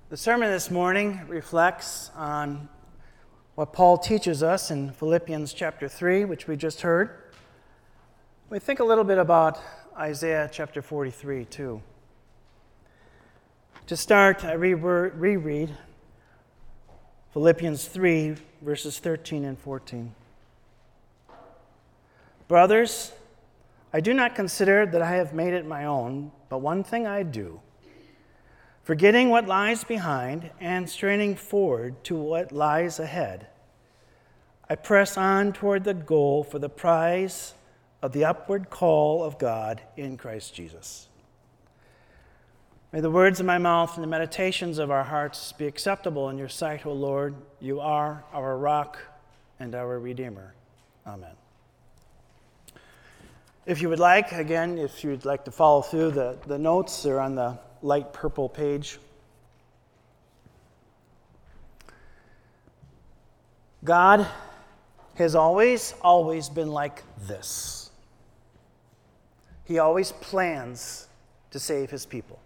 The sermon this morning reflects on what Paul teaches us in Philippians chapter 3, which we just heard. We think a little bit about Isaiah chapter 43, too. To start, I reread Philippians 3, verses 13 and 14. Brothers, I do not consider that I have made it my own, but one thing I do, forgetting what lies behind and straining forward to what lies ahead, I press on toward the goal for the prize of the upward call of God in Christ Jesus. May the words of my mouth and the meditations of our hearts be acceptable in your sight, O Lord. You are our rock and our Redeemer. Amen. If you would like, again, if you'd like to follow through, the notes are on the light purple page. God has always been like this. He always plans to save his people.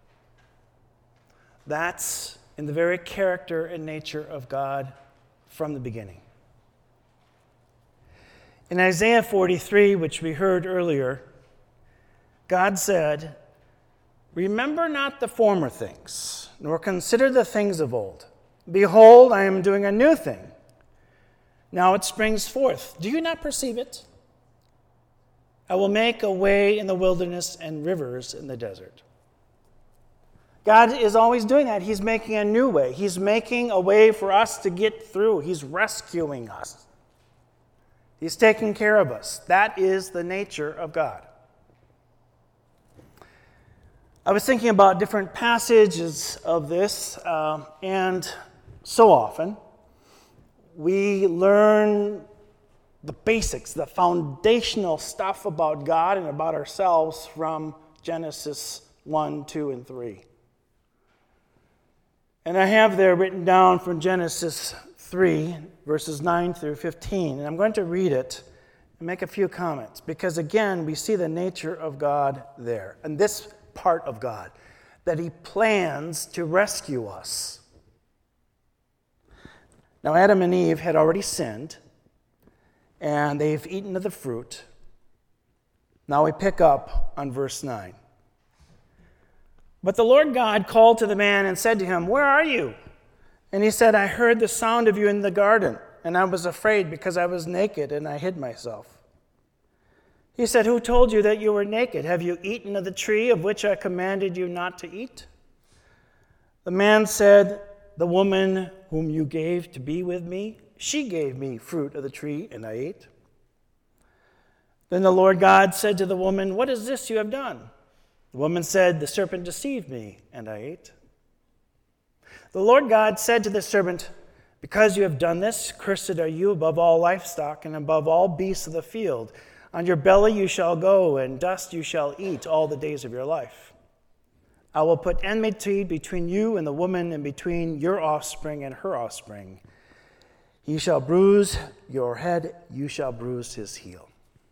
That's in the very character and nature of God from the beginning. In Isaiah 43, which we heard earlier, God said, "Remember not the former things, nor consider the things of old. Behold, I am doing a new thing. Now it springs forth. Do you not perceive it? I will make a way in the wilderness and rivers in the desert." God is always doing that. He's making a new way. He's making a way for us to get through. He's rescuing us. He's taking care of us. That is the nature of God. I was thinking about different passages of this, and so often we learn the basics, the foundational stuff about God and about ourselves from Genesis 1, 2, and 3. And I have there written down from Genesis 3, verses 9 through 15. And I'm going to read it and make a few comments, because again, we see the nature of God there. And this part of God, that he plans to rescue us. Now, Adam and Eve had already sinned, and they've eaten of the fruit. Now we pick up on verse 9. "But the Lord God called to the man and said to him, 'Where are you?' And he said, 'I heard the sound of you in the garden, and I was afraid because I was naked and I hid myself.' He said, 'Who told you that you were naked? Have you eaten of the tree of which I commanded you not to eat?' The man said, 'The woman whom you gave to be with me, she gave me fruit of the tree, and I ate.' Then the Lord God said to the woman, 'What is this you have done?' The woman said, 'The serpent deceived me, and I ate.' The Lord God said to the serpent, 'Because you have done this, cursed are you above all livestock and above all beasts of the field. On your belly you shall go, and dust you shall eat all the days of your life. I will put enmity between you and the woman, and between your offspring and her offspring. He shall bruise your head, you shall bruise his heel.'"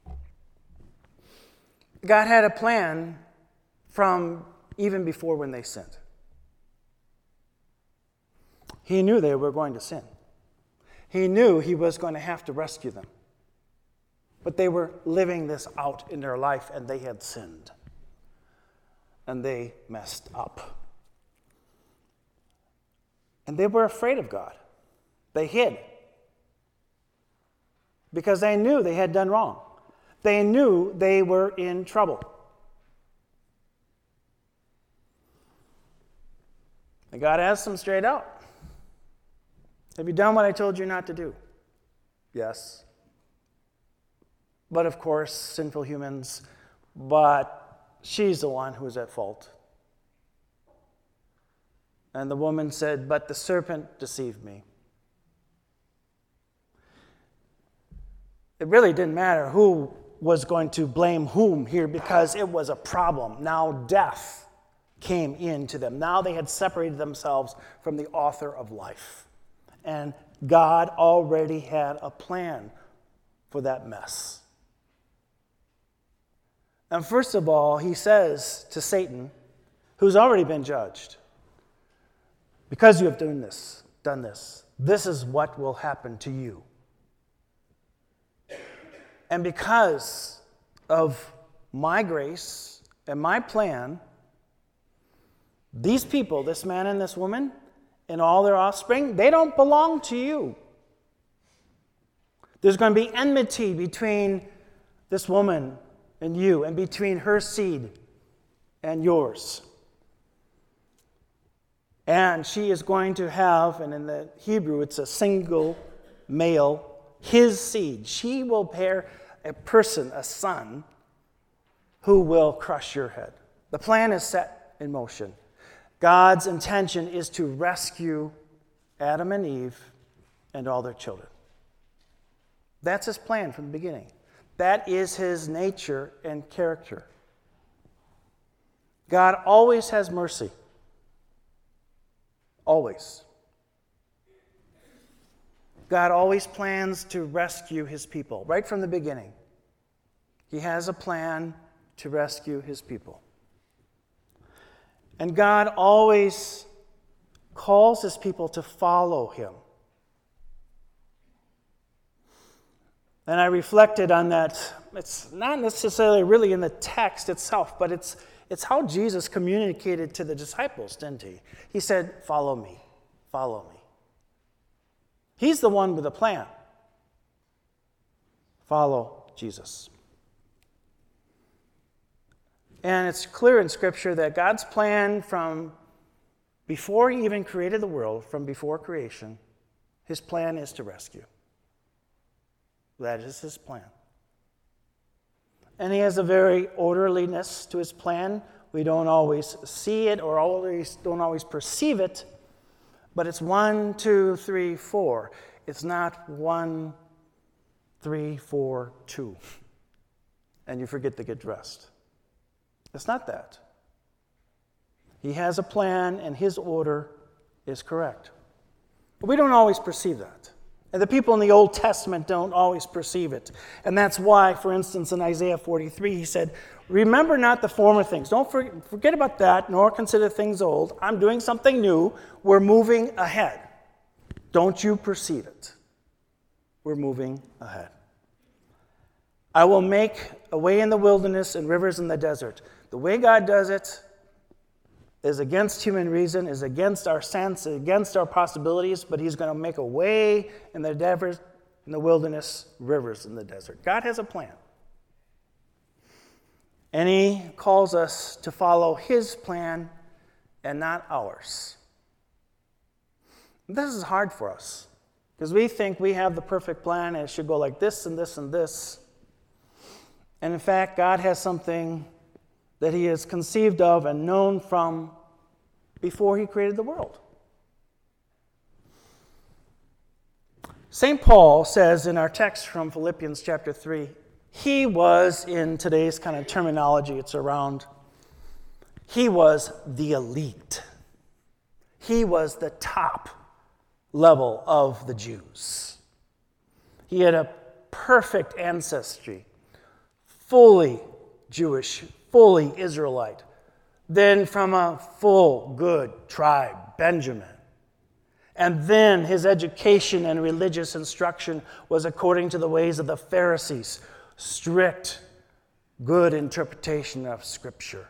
God had a plan from even before when they sinned. He knew they were going to sin. He knew he was going to have to rescue them. But they were living this out in their life, and they had sinned. And they messed up. And they were afraid of God. They hid. Because they knew they had done wrong. They knew they were in trouble. And God asked them straight out, "Have you done what I told you not to do?" Yes. But of course, sinful humans, but she's the one who's at fault. And the woman said, "But the serpent deceived me." It really didn't matter who was going to blame whom here, because it was a problem. Now death came into them. Now they had separated themselves from the author of life. And God already had a plan for that mess. And first of all, he says to Satan, who's already been judged, Because you have done this, this is what will happen to you. And because of my grace and my plan, these people, this man and this woman, and all their offspring, they don't belong to you. There's going to be enmity between this woman and you, and between her seed and yours. And she is going to have, and in the Hebrew it's a single male, his seed. She will bear a person, a son, who will crush your head. The plan is set in motion. God's intention is to rescue Adam and Eve and all their children. That's his plan from the beginning. That is his nature and character. God always has mercy. Always. God always plans to rescue his people, right from the beginning. He has a plan to rescue his people. And God always calls his people to follow him. And I reflected on that. It's not necessarily really in the text itself, but it's how Jesus communicated to the disciples, didn't he? He said, "Follow me, follow me." He's the one with the plan. Follow Jesus. And it's clear in Scripture that God's plan from before he even created the world, from before creation, his plan is to rescue. That is his plan. And he has a very orderliness to his plan. We don't always see it or don't always perceive it, but it's 1, 2, 3, 4. It's not 1, 3, 4, 2. And you forget to get dressed. It's not that. He has a plan, and his order is correct. But we don't always perceive that. And the people in the Old Testament don't always perceive it. And that's why, for instance, in Isaiah 43, he said, "Remember not the former things." Don't forget about that, nor consider things old. I'm doing something new. We're moving ahead. Don't you perceive it? We're moving ahead. "I will make a way in the wilderness and rivers in the desert." The way God does it is against human reason, is against our sense, against our possibilities, but he's going to make a way in the wilderness, rivers in the desert. God has a plan. And he calls us to follow his plan and not ours. This is hard for us because we think we have the perfect plan and it should go like this and this and this. And in fact, God has something that he has conceived of and known from before he created the world. St. Paul says in our text from Philippians chapter 3, he was, in today's kind of terminology it's around, he was the elite. He was the top level of the Jews. He had a perfect ancestry, fully Jewish, fully Israelite, then from a full, good tribe, Benjamin. And then his education and religious instruction was according to the ways of the Pharisees, strict, good interpretation of Scripture.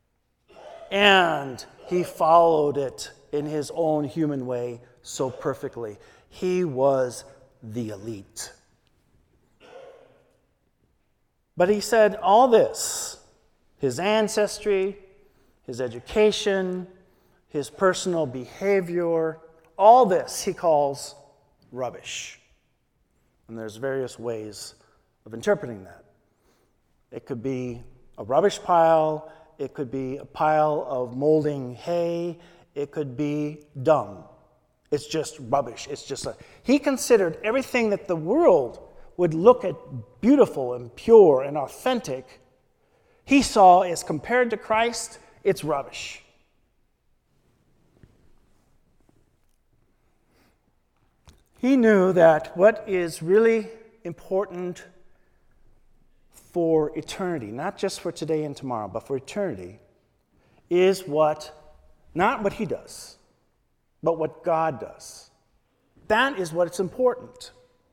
And he followed it in his own human way so perfectly. He was the elite. But he said all this, his ancestry, his education, his personal behavior, all this he calls rubbish. And there's various ways of interpreting that. It could be a rubbish pile, it could be a pile of molding hay, it could be dung. It's just rubbish. He considered everything that the world would look at beautiful and pure and authentic, he saw as compared to Christ, it's rubbish. He knew that what is really important for eternity, not just for today and tomorrow, but for eternity, is not what he does, but what God does. That is what's important.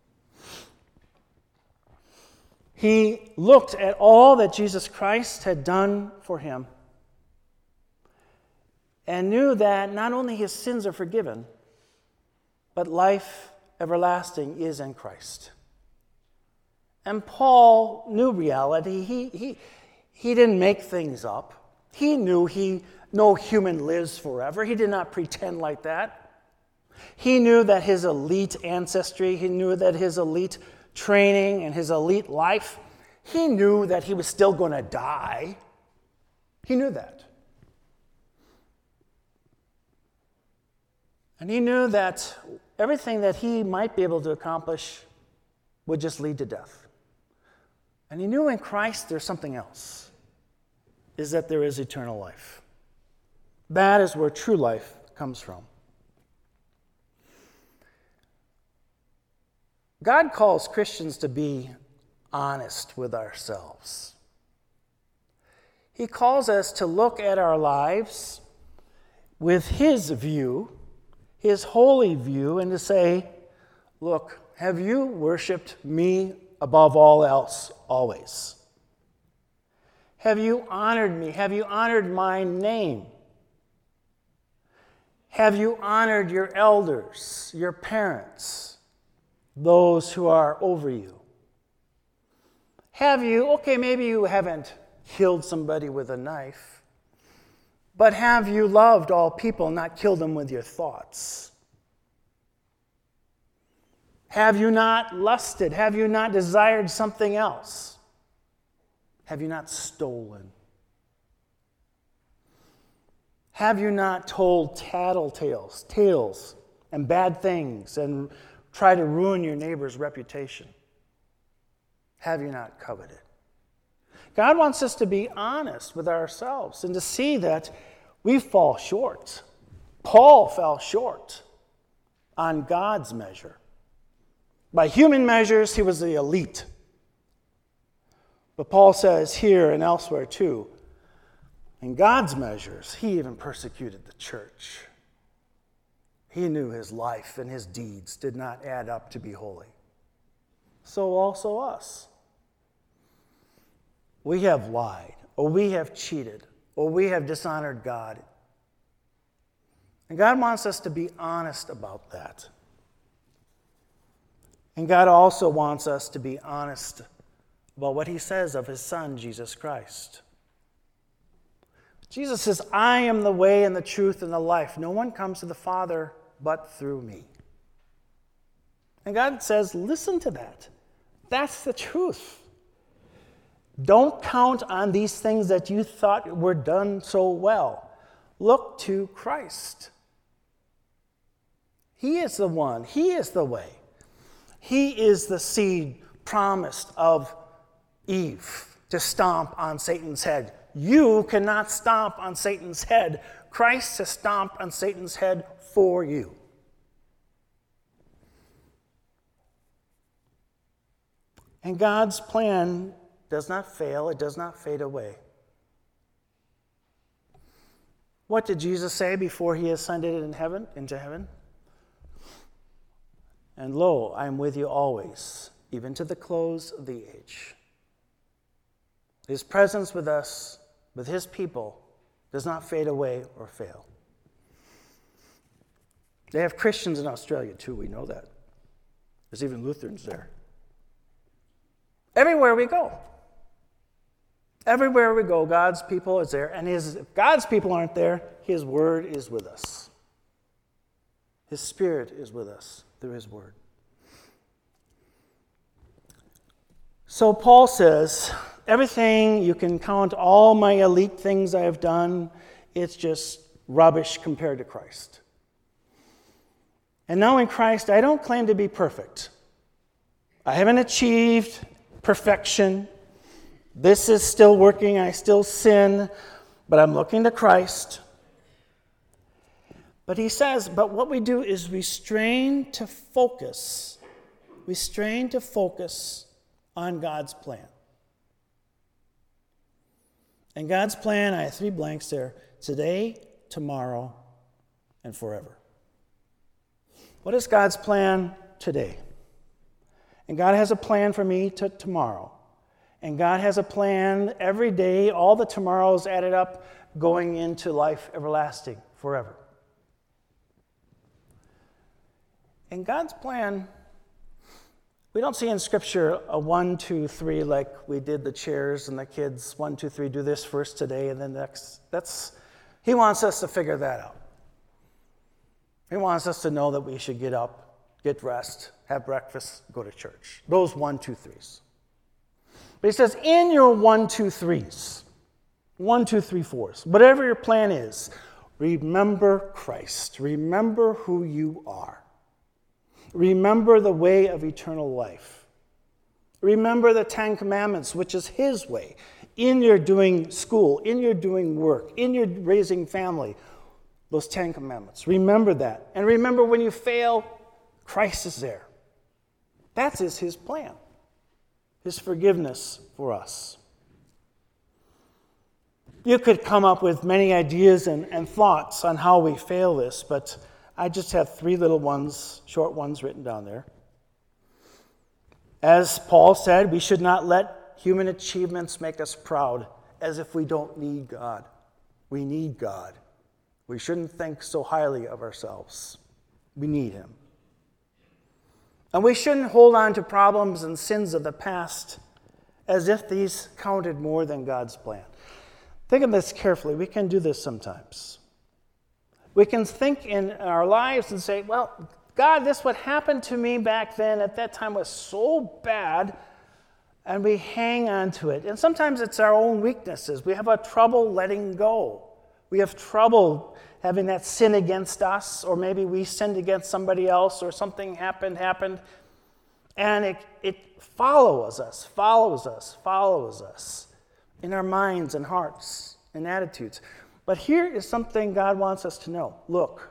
He looked at all that Jesus Christ had done for him and knew that not only his sins are forgiven, but life everlasting is in Christ. And Paul knew reality. He didn't make things up. He knew no human lives forever. He did not pretend like that. He knew that his elite ancestry, he knew that his elite training and his elite life, he knew that he was still going to die. He knew that. And he knew that everything that he might be able to accomplish would just lead to death. And he knew in Christ there's something else, is that there is eternal life. That is where true life comes from. God calls Christians to be honest with ourselves. He calls us to look at our lives with his view, his holy view, and to say, look, have you worshiped me above all else always? Have you honored me? Have you honored my name? Have you honored your elders, your parents, those who are over you? Have you, okay, maybe you haven't killed somebody with a knife, but have you loved all people, not killed them with your thoughts? Have you not lusted? Have you not desired something else? Have you not stolen? Have you not told tales and bad things and try to ruin your neighbor's reputation? Have you not coveted? God wants us to be honest with ourselves and to see that we fall short. Paul fell short on God's measure. By human measures, he was the elite. But Paul says here and elsewhere too, in God's measures, he even persecuted the church. He knew his life and his deeds did not add up to be holy. So also us. We have lied, or we have cheated, or we have dishonored God. And God wants us to be honest about that. And God also wants us to be honest about what he says of his Son, Jesus Christ. Jesus says, I am the way and the truth and the life. No one comes to the Father but through me. And God says, listen to that. That's the truth. Don't count on these things that you thought were done so well. Look to Christ. He is the one. He is the way. He is the seed promised of Eve to stomp on Satan's head. You cannot stomp on Satan's head. Christ has stomped on Satan's head for you. And God's plan does not fail. It does not fade away. What did Jesus say before he ascended into heaven? And lo, I am with you always, even to the close of the age. His presence with us, with his people, does not fade away or fail. They have Christians in Australia too, we know that. There's even Lutherans there. Everywhere we go, God's people is there. And if God's people aren't there, his word is with us. His Spirit is with us through his word. So Paul says, everything, you can count all my elite things I have done, it's just rubbish compared to Christ. And now in Christ, I don't claim to be perfect. I haven't achieved perfection. This is still working. I still sin, but I'm looking to Christ. But he says, but what we do is we strain to focus on God's plan. And God's plan, I have 3 blanks there: today, tomorrow, and forever. What is God's plan today? And God has a plan for me tomorrow. And God has a plan every day, all the tomorrows added up, going into life everlasting, forever. And God's plan, we don't see in Scripture a 1, 2, 3 like we did the chairs and the kids. 1, 2, 3, do this first today and then next. He wants us to figure that out. He wants us to know that we should get up, get dressed, have breakfast, go to church. Those 1, 2, 3s. But he says, in your 1, 2, 3s, 1, 2, 3, 4s, whatever your plan is, remember Christ. Remember who you are. Remember the way of eternal life. Remember the 10 Commandments, which is his way. In your doing school, in your doing work, in your raising family, those 10 Commandments. Remember that. And remember when you fail, Christ is there. That is his plan. His forgiveness for us. You could come up with many ideas and thoughts on how we fail this, but I just have 3 little ones, short ones written down there. As Paul said, we should not let human achievements make us proud, as if we don't need God. We need God. We shouldn't think so highly of ourselves. We need him. And we shouldn't hold on to problems and sins of the past as if these counted more than God's plan. Think of this carefully. We can do this sometimes. We can think in our lives and say, well, God, this what happened to me back then at that time was so bad, and we hang on to it. And sometimes it's our own weaknesses. We have a trouble letting go. We have trouble having that sin against us, or maybe we sinned against somebody else, or something happened, and it follows us in our minds and hearts and attitudes. But here is something God wants us to know. Look,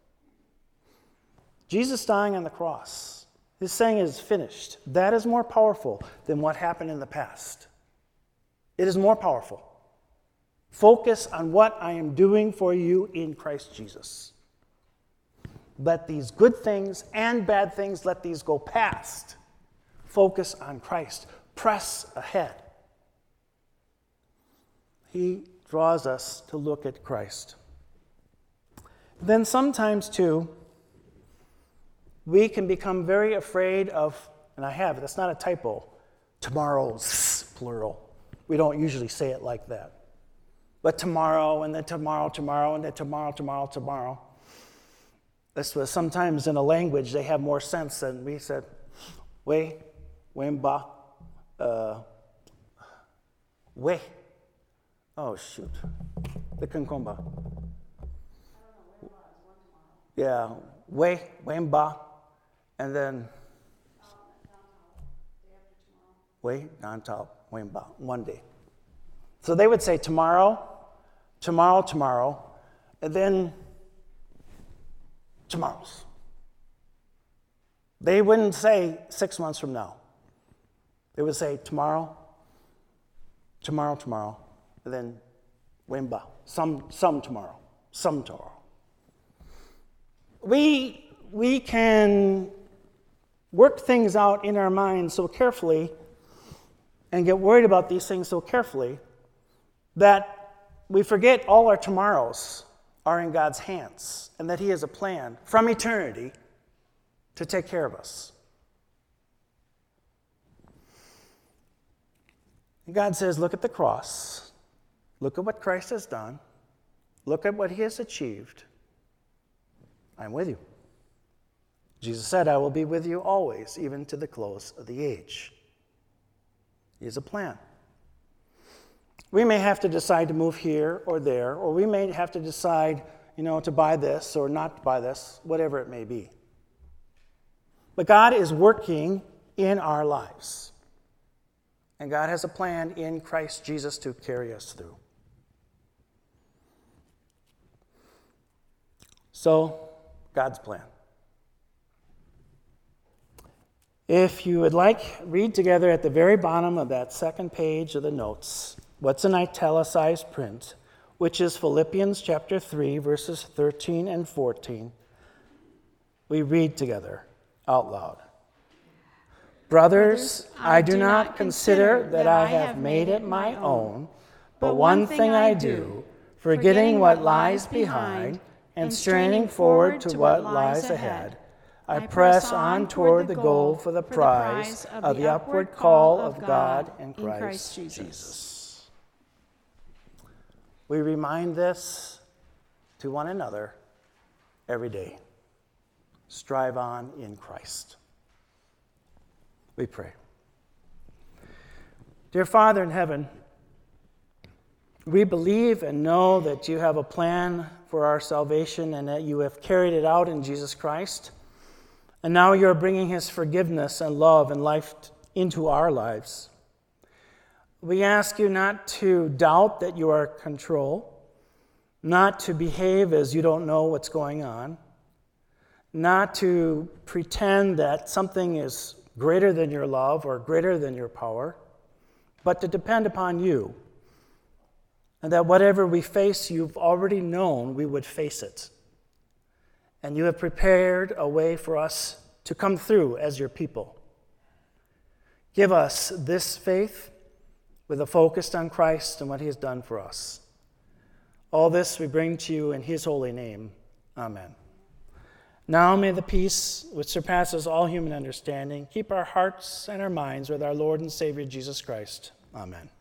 Jesus dying on the cross, his saying is finished. That is more powerful than what happened in the past. It is more powerful. Focus on what I am doing for you in Christ Jesus. Let these good things and bad things, let these go past. Focus on Christ. Press ahead. He draws us to look at Christ. Then sometimes, too, we can become very afraid of, and I have, that's not a typo, tomorrow's, plural. We don't usually say it like that. But tomorrow, and then tomorrow, and then tomorrow. This was sometimes in a language, they have more sense than we said. Wemba, we. Oh, shoot. The Kankomba. Yeah, Wemba, and then Nantao, Wemba, one day. So they would say tomorrow, and then tomorrow's. They wouldn't say 6 months from now. They would say tomorrow, and then Wemba, some tomorrow. We can work things out in our minds so carefully and get worried about these things so carefully that we forget all our tomorrows are in God's hands and that he has a plan from eternity to take care of us. And God says, look at the cross. Look at what Christ has done. Look at what he has achieved. I'm with you. Jesus said, I will be with you always, even to the close of the age. He has a plan. We may have to decide to move here or there, or we may have to decide, to buy this or not to buy this, whatever it may be. But God is working in our lives. And God has a plan in Christ Jesus to carry us through. So, God's plan. If you would like, read together at the very bottom of that second page of the notes what's an italicized print, which is Philippians chapter 3, verses 13 and 14. We read together out loud. Brothers, I do not consider that I have made it my own, but one thing I do, forgetting what lies behind and straining forward to what lies ahead, I press on toward the goal for the prize of the upward call of God in Christ Jesus. We remind this to one another every day. Strive on in Christ. We pray. Dear Father in heaven, we believe and know that you have a plan for our salvation and that you have carried it out in Jesus Christ. And now you're bringing his forgiveness and love and life into our lives. We ask you not to doubt that you are in control, not to behave as you don't know what's going on, not to pretend that something is greater than your love or greater than your power, but to depend upon you. And that whatever we face, you've already known we would face it. And you have prepared a way for us to come through as your people. Give us this faith with a focus on Christ and what he has done for us. All this we bring to you in his holy name. Amen. Now may the peace which surpasses all human understanding keep our hearts and our minds with our Lord and Savior Jesus Christ. Amen.